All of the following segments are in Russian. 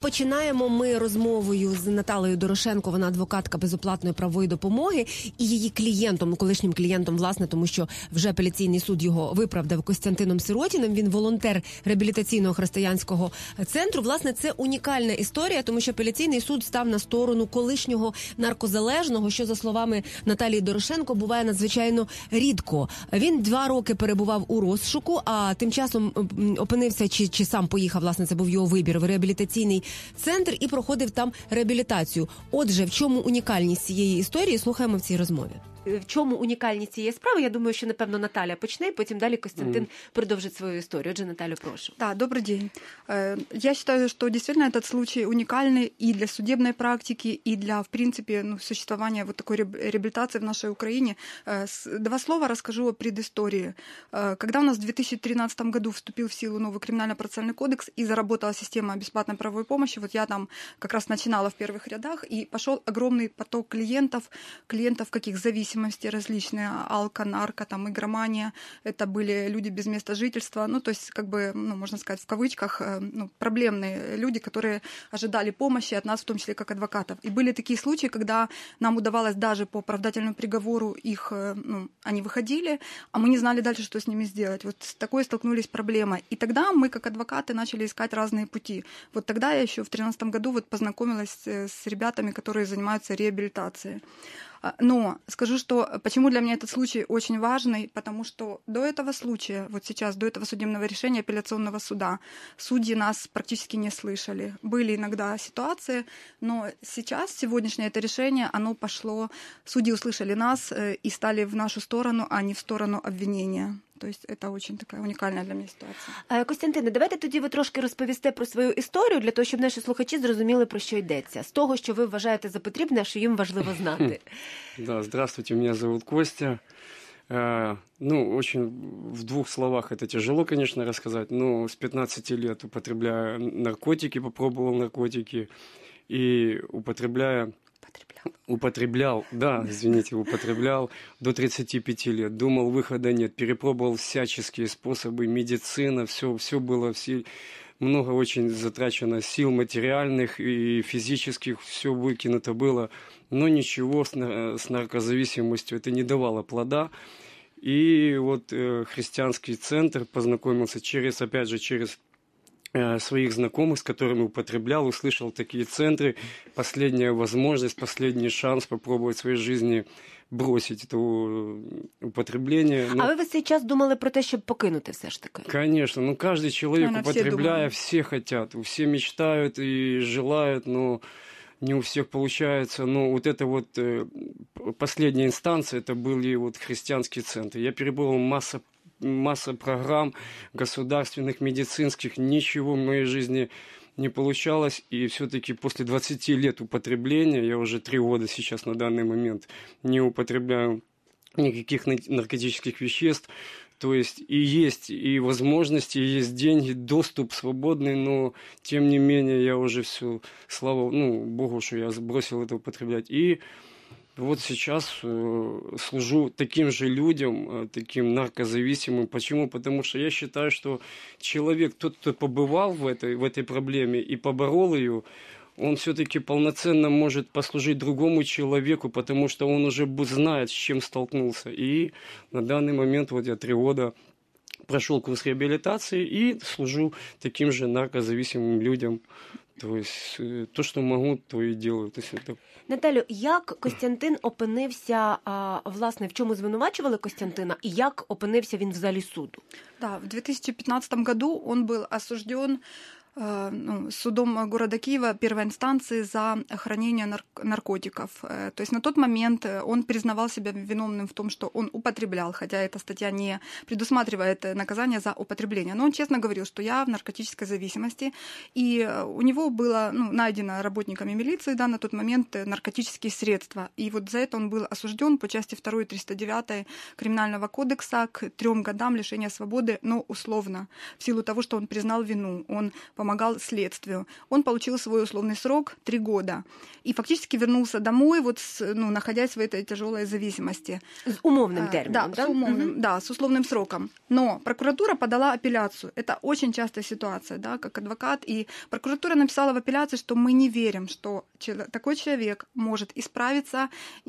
Починаємо ми розмовою з Наталею Дорошенко, вона адвокатка безоплатної правової допомоги, і її клієнтом, колишнім клієнтом, власне, тому що вже апеляційний суд його виправдав, Костянтином Сиротіним. Він волонтер реабілітаційного християнського центру. Власне, це унікальна історія, тому що апеляційний суд став на сторону колишнього наркозалежного, що, за словами Наталії Дорошенко, буває надзвичайно рідко. Він 2 роки перебував у розшуку, а тим часом опинився, чи сам поїхав, власне, це був його вибір, в реабілітаційний центр і проходив там реабілітацію. Отже, в чому унікальність цієї історії, слухаємо в цій розмові. В чому унікальність цієї справи? Я думаю, що, напевно, Наталя почне, потім далі Костянтин продовжит свою историю. Отже, Наталью, прошу. Да, добрый день. Я считаю, что действительно этот случай уникальный и для судебной практики, и для, в принципе, существования вот такой реабилитации в нашей Украине. 2 слова расскажу о предыстории. Когда у нас в 2013 году вступил в силу новый криминально-процессуальный кодекс и заработала система бесплатной правовой помощи, вот я там как раз начинала в первых рядах, и пошел огромный поток клиентов каких зависимостей различные, алко, нарко, там, игромания, это были люди без места жительства, то есть, можно сказать, в кавычках, проблемные люди, которые ожидали помощи от нас, в том числе как адвокатов. И были такие случаи, когда нам удавалось даже по оправдательному приговору их, они выходили, а мы не знали дальше, что с ними сделать. Вот с такой столкнулись проблемой. И тогда мы, как адвокаты, начали искать разные пути. Вот тогда я еще в 2013 году познакомилась с ребятами, которые занимаются реабилитацией. Но скажу, что почему для меня этот случай очень важный, потому что до этого случая, вот сейчас, до этого судебного решения апелляционного суда, судьи нас практически не слышали. Были иногда ситуации, но сейчас, сегодняшнее это решение, оно пошло, судьи услышали нас и стали в нашу сторону, а не в сторону обвинения. Тобто це дуже така унікальна для мене ситуація. Костянтине, давайте тоді ви трошки розповісте про свою історію, для того, щоб наші слухачі зрозуміли, про що йдеться. З того, що ви вважаєте за потрібне, що їм важливо знати. Да, здравствуйте, меня зовут Костя. Очень в 2 словах это тяжело, конечно, рассказать, но с 15 лет употребляю наркотики, попробовал наркотики и употреблял до 35 лет. Думал, выхода нет. Перепробовал всяческие способы, медицина, все было, много очень затрачено сил материальных и физических, все выкинуто было, но ничего с наркозависимостью это не давало плода. И вот христианский центр познакомился через своих знакомых, с которыми употреблял, услышал такие центры, последняя возможность, последний шанс попробовать в своей жизни бросить это употребление. А ви цей час думали про те, щоб покинути все ж таки? Конечно, каждый человек, употребляя, все хотят, все мечтают и желают, но не у всех получается. Но вот это вот последняя инстанция, это были вот христианские центры. Я перебрал масса программ государственных, медицинских, ничего в моей жизни не получалось, и все-таки после 20 лет употребления, я уже 3 года сейчас на данный момент не употребляю никаких наркотических веществ, то есть есть и возможности, и есть деньги, доступ свободный, но тем не менее я уже все, слава Богу, что я бросил это употреблять. И вот сейчас служу таким же людям, таким наркозависимым. Почему? Потому что я считаю, что человек, тот, кто побывал в этой проблеме и поборол ее, он все-таки полноценно может послужить другому человеку, потому что он уже знает, с чем столкнулся. И на данный момент вот я 3 года прошел курс реабилитации и служу таким же наркозависимым людям. То есть то, що можу, то і делаю. Наталю, як Костянтин опинився, власне, в чому звинувачували Костянтина, и як опинився він в залі суду? Да, в 2015 году он был осужден судом города Киева первой инстанции за хранение наркотиков. То есть на тот момент он признавал себя виновным в том, что он употреблял, хотя эта статья не предусматривает наказание за употребление. Но он честно говорил, что я в наркотической зависимости, и у него было найдено работниками милиции на тот момент наркотические средства. И вот за это он был осужден по части 2 309 Криминального кодекса к 3 годам лишения свободы, но условно, в силу того, что он признал вину. Он помогал следствию. Он получил свой условный срок 3 года и фактически вернулся домой, вот находясь в этой тяжелой зависимости. С умовным термином, да? С умовным, да, с условным сроком. Но прокуратура подала апелляцию. Это очень частая ситуация, да, как адвокат. И прокуратура написала в апелляции, что мы не верим, что такой человек может исправиться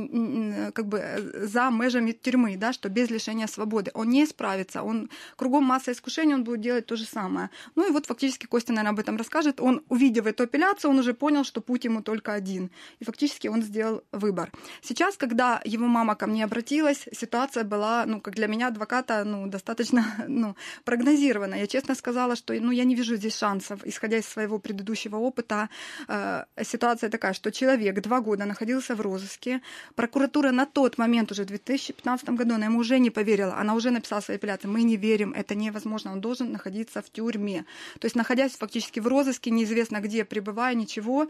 как бы за межами тюрьмы, да, что без лишения свободы. Он не исправится, он кругом масса искушений, он будет делать то же самое. Ну и вот фактически Костя, наверное, об этом расскажет. Он, увидев эту апелляцию, он уже понял, что путь ему только один. И фактически он сделал выбор. Сейчас, когда его мама ко мне обратилась, ситуация была, как для меня, адвоката, достаточно, прогнозирована. Я честно сказала, что, я не вижу здесь шансов. Исходя из своего предыдущего опыта, ситуация такая, что человек 2 года находился в розыске. Прокуратура на тот момент, уже в 2015 году, она ему уже не поверила. Она уже написала свои апелляции. Мы не верим, это невозможно. Он должен находиться в тюрьме. То есть, находясь фактически в розыске, неизвестно где, пребывая, ничего,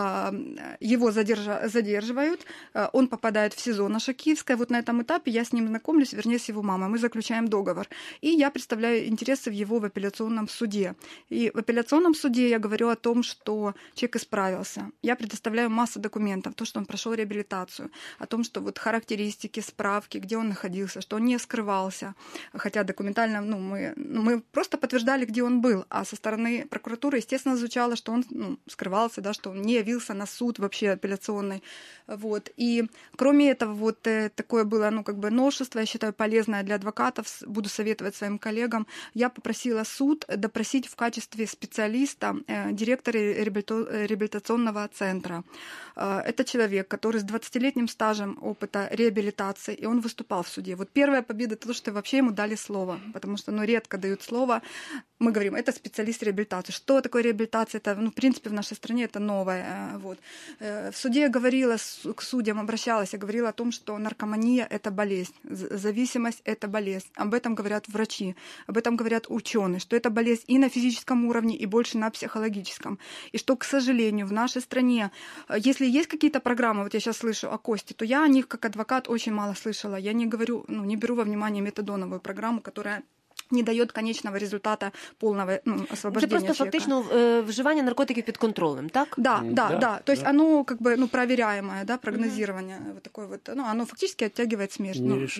его задерживают. Он попадает в СИЗО на Шакиевской. Вот на этом этапе я с ним знакомлюсь, вернее, с его мамой. Мы заключаем договор. И я представляю интересы его в апелляционном суде. И в апелляционном суде я говорю о том, что человек исправился. Я предоставляю массу документов, то, что он прошел реабилитацию, о том, что вот характеристики, справки, где он находился, что он не скрывался. Хотя документально мы просто подтверждали, где он был. А со стороны прокуратуры, естественно, звучало, что он скрывался, да, что он не явился на суд вообще апелляционный. Вот. И кроме этого, вот такое было, новшество, я считаю, полезное для адвокатов, буду советовать своим коллегам. Я попросила суд допросить в качестве специалиста директора реабилитационного центра. Это человек, который с 20-летним стажем опыта реабилитации, и он выступал в суде. Вот первая победа — это то, что вообще ему дали слово, потому что редко дают слово. Мы говорим, это специалист реабилитации. Что такое реабилитация? Это, в принципе, в нашей стране это новое. Вот. В суде я говорила, к судьям обращалась, я говорила о том, что наркомания — это болезнь, зависимость — это болезнь. Об этом говорят врачи, об этом говорят ученые, что это болезнь и на физическом уровне, и больше на психологическом. И что, к сожалению, в нашей стране, если есть какие-то программы, вот я сейчас слышу о Косте, то я о них как адвокат очень мало слышала. Я не говорю, не беру во внимание метадоновую программу, которая не дает конечного результата полного освобождения человека. Це просто фактично вживання наркотиків під контролем, так? Да. То есть оно проверяемое, да, прогнозирование, вот такое вот, оно фактически оттягивает смерть.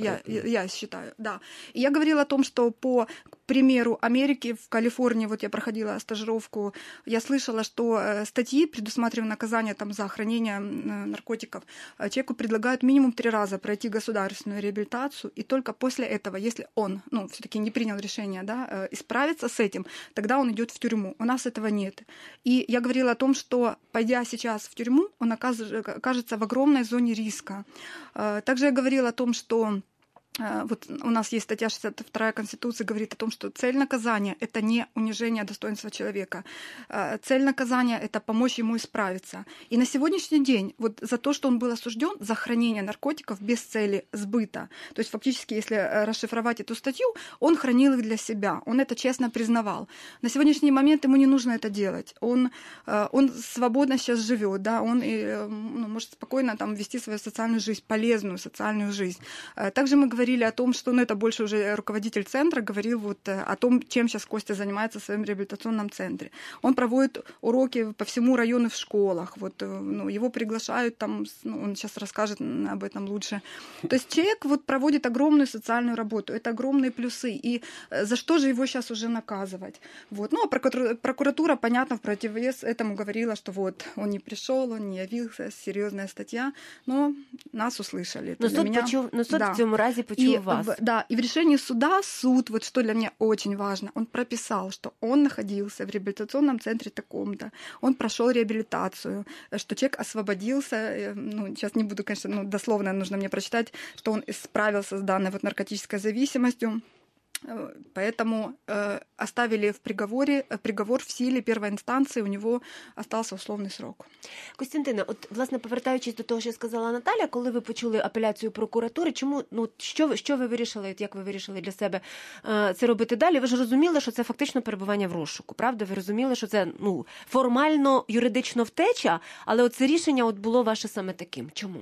Я считаю, да. И я говорила о том, что по примеру Америки, в Калифорнии, вот я проходила стажировку, я слышала, что статьи, предусматривая наказание там за хранение наркотиков, человеку предлагают минимум 3 раза пройти государственную реабилитацию, и только после этого, если он, все-таки не принял решение, да, исправиться с этим, тогда он идет в тюрьму. У нас этого нет. И я говорила о том, что, пойдя сейчас в тюрьму, он окажется в огромной зоне риска. Также я говорила о том, что вот у нас есть статья 62 Конституции, говорит о том, что цель наказания — это не унижение достоинства человека. Цель наказания — это помочь ему исправиться. И на сегодняшний день вот за то, что он был осужден за хранение наркотиков без цели сбыта, то есть фактически, если расшифровать эту статью, он хранил их для себя, он это честно признавал. На сегодняшний момент ему не нужно это делать. Он свободно сейчас живет, да, он может спокойно там вести свою социальную жизнь, полезную социальную жизнь. Также мы говорили о том, что, это больше уже руководитель центра говорил вот о том, чем сейчас Костя занимается в своем реабилитационном центре. Он проводит уроки по всему району в школах, вот, его приглашают там, он сейчас расскажет об этом лучше. То есть человек вот проводит огромную социальную работу, это огромные плюсы, и за что же его сейчас уже наказывать? Вот. А прокуратура, понятно, в противовес этому говорила, что вот он не пришел, он не явился, серьезная статья, но нас услышали. Но суд в цьому разі почув вас. И в решении суда суд, вот что для меня очень важно, он прописал, что он находился в реабилитационном центре таком-то, он прошел реабилитацию, что человек освободился, сейчас не буду, конечно, дословно нужно мне прочитать, что он справился с данной вот наркотической зависимостью. Поэтому оставили приговор в силі першої інстанції, у нього остався условний срок. Костянтина, от, власне, повертаючись до того, що сказала Наталя, коли ви почули апеляцію прокуратури, що ви вирішили, як ви вирішили для себе це робити далі? Ви ж розуміли, що це фактично перебування в розшуку, правда? Ви розуміли, що це, формально, юридично втеча, але оце рішення було ваше саме таким. Чому?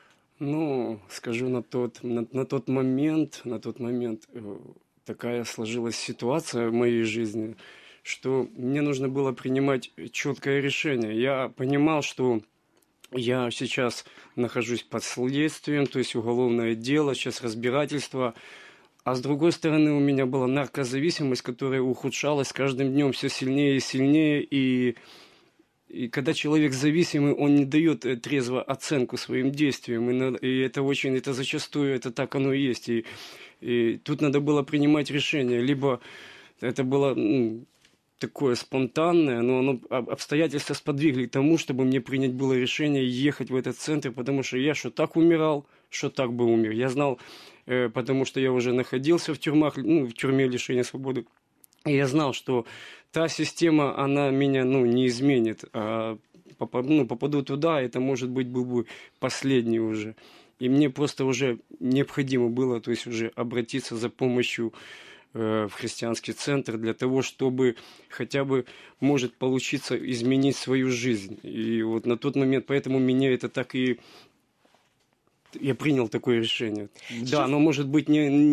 Скажу, на тот момент такая сложилась ситуация в моей жизни, что мне нужно было принимать четкое решение. Я понимал, что я сейчас нахожусь под следствием, то есть уголовное дело, сейчас разбирательство. А с другой стороны, у меня была наркозависимость, которая ухудшалась с каждым днем все сильнее и сильнее. И когда человек зависимый, он не дает трезво оценку своим действиям. И это зачастую это так оно и есть. И тут надо было принимать решение. Либо это было такое спонтанное, но обстоятельства сподвигли к тому, чтобы мне принять было решение ехать в этот центр, потому что я что так умирал, что так бы умер. Я знал, потому что я уже находился в тюрьмах, в тюрьме лишения свободы. И я знал, что та система, она меня не изменит. А попаду туда, это, может быть, был бы последний уже. И мне просто уже необходимо было, то есть уже обратиться за помощью в христианский центр для того, чтобы хотя бы, может получиться, изменить свою жизнь. И вот на тот момент, поэтому меня это так и... Я принял такое решение. Да, оно может быть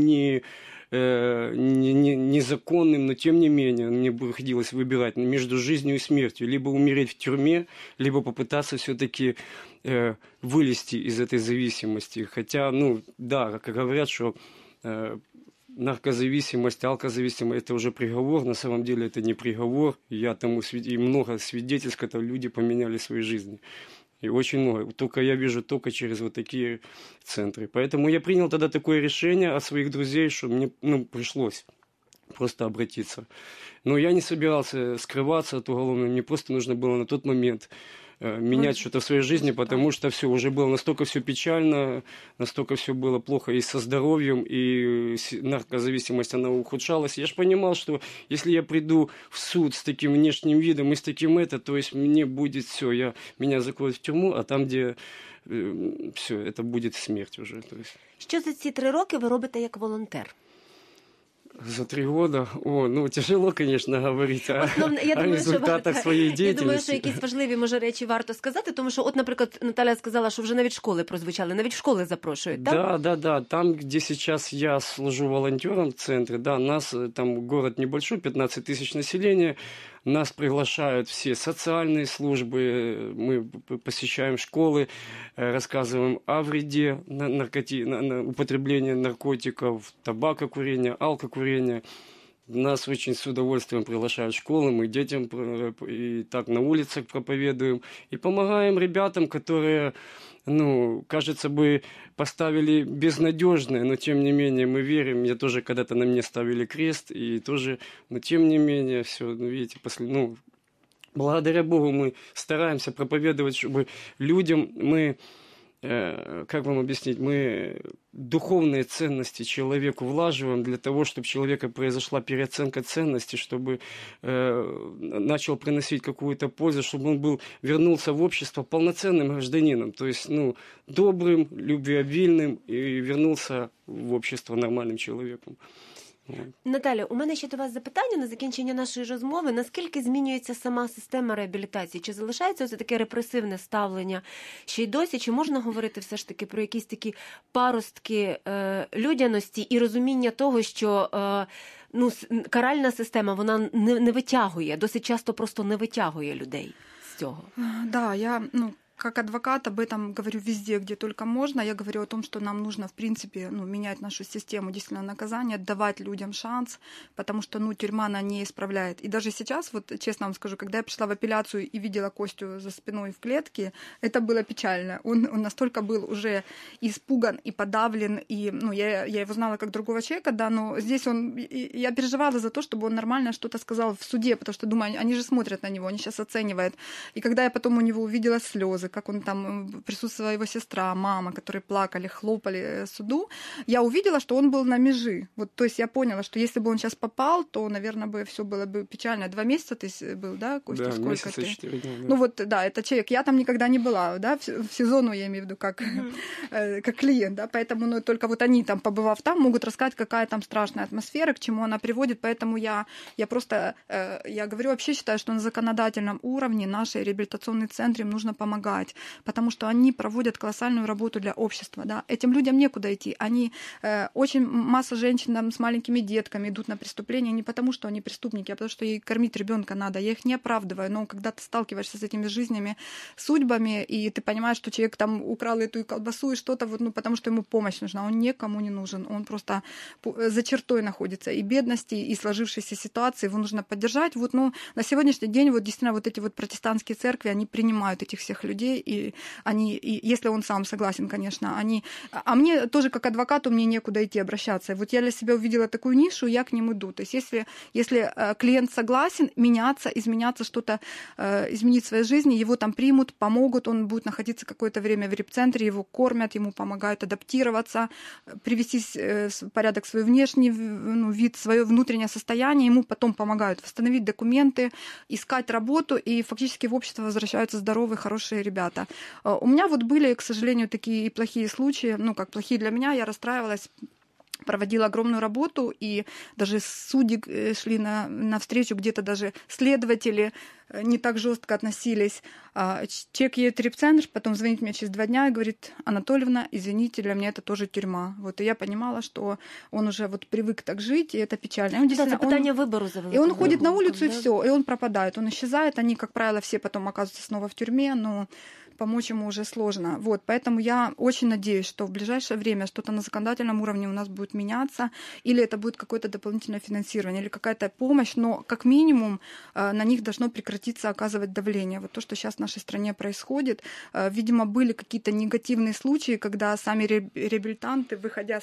незаконным, но тем не менее мне приходилось выбирать между жизнью и смертью. Либо умереть в тюрьме, либо попытаться все-таки вылезти из этой зависимости. Хотя, как говорят, что наркозависимость, алкозависимость – это уже приговор. На самом деле это не приговор. Я тому и много свидетельств, когда люди поменяли свои жизни. И очень много. Я вижу только через вот такие центры. Поэтому я принял тогда такое решение от своих друзей, что мне пришлось просто обратиться. Но я не собирался скрываться от уголовного. Мне просто нужно было на тот момент менять что-то в своей жизни, потому что все уже было настолько все печально, настолько все было плохо и со здоровьем, и наркозависимость, она ухудшалась. Я же понимал, что если я приду в суд с таким внешним видом и с таким то есть мне будет все, меня закроют в тюрьму, а там, где все, это будет смерть уже. То есть. Що за ці 3 роки ви робите як волонтер? За 3 года? Тяжело, конечно, говорить о результатах своей деятельности. Я думаю, що якісь важливі, може, речі варто сказати, тому що, наприклад, Наталя сказала, що вже навіть школи прозвучали, навіть в школи запрошують, так? Да. Там, где сейчас я служу волонтером в центре, нас, там город небольшой, 15 тысяч населения, нас приглашают все социальные службы, мы посещаем школы, рассказываем о вреде употребления наркотиков, табакокурения, алкокурения. Нас очень с удовольствием приглашают в школы, мы детям и так на улицах проповедуем. И помогаем ребятам, которые, кажется бы, поставили безнадежное, но тем не менее мы верим. Я тоже когда-то на мне ставили крест, и тоже, но тем не менее, все, видите, благодаря Богу мы стараемся проповедовать, чтобы людям как вам объяснить, мы духовные ценности человеку влаживаем для того, чтобы у человека произошла переоценка ценностей, чтобы начал приносить какую-то пользу, чтобы он вернулся в общество полноценным гражданином, то есть добрым, любвеобильным и вернулся в общество нормальным человеком. Наталя, у мене ще до вас запитання на закінчення нашої розмови. Наскільки змінюється сама система реабілітації? Чи залишається ось таке репресивне ставлення ще й досі? Чи можна говорити все ж таки про якісь такі паростки людяності і розуміння того, що каральна система, вона не витягує, досить часто просто не витягує людей з цього? Да, я... Как адвокат об этом говорю везде, где только можно. Я говорю о том, что нам нужно, в принципе, менять нашу систему действительно наказания, давать людям шанс, потому что, тюрьма, она не исправляет. И даже сейчас, честно вам скажу, когда я пришла в апелляцию и видела Костю за спиной в клетке, это было печально. Он настолько был уже испуган и подавлен, и, я его знала как другого человека, да, но здесь я переживала за то, чтобы он нормально что-то сказал в суде, потому что, думаю, они же смотрят на него, они сейчас оценивают. И когда я потом у него увидела слезы, как он там, присутствовала его сестра, мама, которые плакали, хлопали суду, я увидела, что он был на межи. То есть я поняла, что если бы он сейчас попал, то, наверное, бы все было бы печально. 2 месяца ты был, да, Костя? Да, сколько месяца ты? 4 дня. Да. Это человек. Я там никогда не была, да, в сезону, я имею в виду, как клиент, да, поэтому, только они там, побывав там, могут рассказать, какая там страшная атмосфера, к чему она приводит, поэтому я просто, я говорю, вообще считаю, что на законодательном уровне наши реабилитационные центры им нужно помогать. помогать, потому что они проводят колоссальную работу для общества. Да? Этим людям некуда идти. Очень масса женщин там, с маленькими детками идут на преступления не потому, что они преступники, а потому что ей кормить ребенка надо. Я их не оправдываю, но когда ты сталкиваешься с этими жизнями, судьбами, и ты понимаешь, что человек там украл эту колбасу и что-то, вот, потому что ему помощь нужна, он никому не нужен, он просто за чертой находится и бедности, и сложившейся ситуации, его нужно поддержать. Вот, на сегодняшний день вот действительно вот эти вот протестантские церкви, они принимают этих всех людей, и если он сам согласен, конечно, а мне тоже как адвокату мне некуда идти обращаться. Вот я для себя увидела такую нишу, я к ним иду. То есть если клиент согласен меняться, изменяться, что-то изменить в своей жизни, его там примут, помогут, он будет находиться какое-то время в реп-центре, его кормят, ему помогают адаптироваться, привести в порядок свой внешний вид, свое внутреннее состояние, ему потом помогают восстановить документы, искать работу, и фактически в общество возвращаются здоровые, хорошие ребята. У меня вот были, к сожалению, такие плохие случаи, как плохие для меня, я расстраивалась, проводила огромную работу, и даже судьи шли навстречу, где-то даже следователи не так жестко относились. Человек едет в реп-центр, потом звонит мне через 2 дня и говорит: Анатольевна, извините, для меня это тоже тюрьма. Вот, и я понимала, что он уже вот привык так жить, и это печально. Он, это питание выбору завело. И он ходит на улицу, и все, и он пропадает, он исчезает, они, как правило, все потом оказываются снова в тюрьме, но помочь ему уже сложно. Вот, поэтому я очень надеюсь, что в ближайшее время что-то на законодательном уровне у нас будет меняться, или это будет какое-то дополнительное финансирование, или какая-то помощь, но как минимум на них должно прекратиться оказывать давление. Вот то, что сейчас в нашей стране происходит. Видимо, были какие-то негативные случаи, когда сами реабилитанты, выходя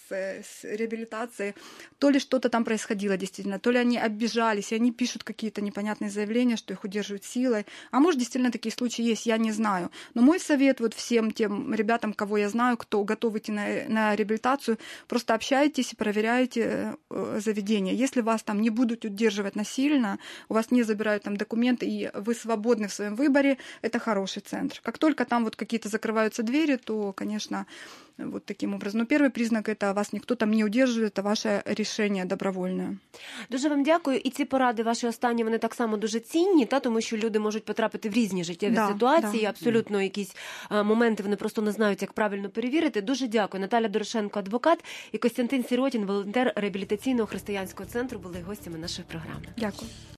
с реабилитации, то ли что-то там происходило действительно, то ли они обижались, и они пишут какие-то непонятные заявления, что их удерживают силой. А может, действительно такие случаи есть, я не знаю. Но мой совет вот всем тем ребятам, кого я знаю, кто готов идти на реабилитацию, просто общайтесь и проверяйте заведение. Если вас там не будут удерживать насильно, у вас не забирают там документы, и вы свободны в своем выборе, это хороший центр. Как только там вот какие-то закрываются двери, то, конечно, вот таким образом. Но первый признак — это вас ніхто там не удержує, це ваше рішення добровольне. Дуже вам дякую. І ці поради ваші останні, вони так само дуже цінні, тому що люди можуть потрапити в різні життєві ситуації, абсолютно якісь моменти вони просто не знають, як правильно перевірити. Дуже дякую. Наталя Дорошенко, адвокат, і Костянтин Сиротін, волонтер реабілітаційного християнського центру, були гостями нашої програми. Дякую.